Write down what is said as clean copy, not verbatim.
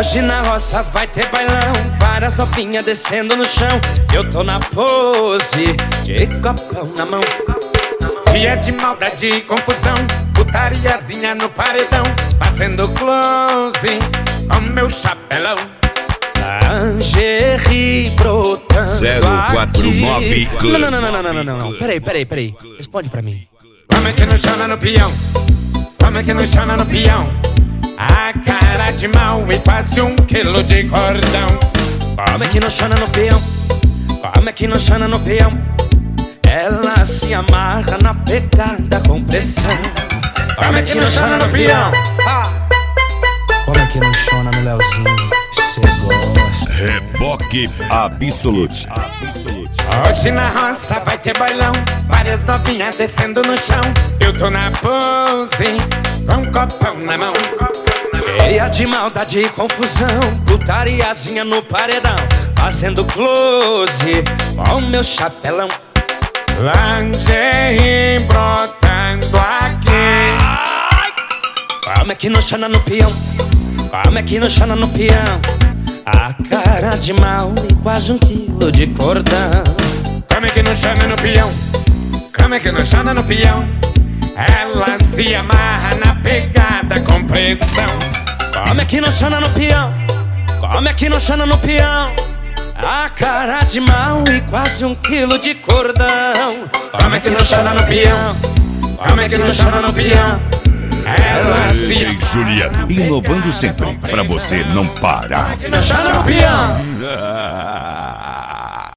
Hoje na roça vai ter bailão, várias novinhas descendo no chão. Eu tô na pose de copão na mão. Dia de maldade e confusão, putariazinha no paredão, fazendo close com meu chapelão. Lingerie brotando 049 Club. Não. Peraí. Responde pra mim. Como é que não chama no peão? Como é que não chama no peão? A cara de mal e quase 1 quilo de cordão. Como é que não chama no peão? Como é que não chama no peão? Ela se amarra na pegada com pressão. Como é que não chama no peão? Como é que não chama no Leozinho? Cê gosta. Reboque Absolute. Hoje na roça vai ter bailão, várias novinhas descendo no chão. Eu tô na pose com um copão na mão. Cheia de maldade e confusão, putariazinha no paredão, fazendo close com meu chapelão. Lingerie brotando aqui. Como é que não chama no peão? Como é que não chama no peão? A cara de mal e quase 1 quilo de cordão. Como é que não chama no peão? Como é que não chama no peão? Ela se amarra na pegada com pressão. Como é que não chama no peão? Como é que não chama no peão? A cara de mal e quase 1 quilo de cordão. Como é que não chama no peão? Como é que não chama no peão? Ela se DJ Juliano, inovando sempre, pra você não parar. não chama no peão.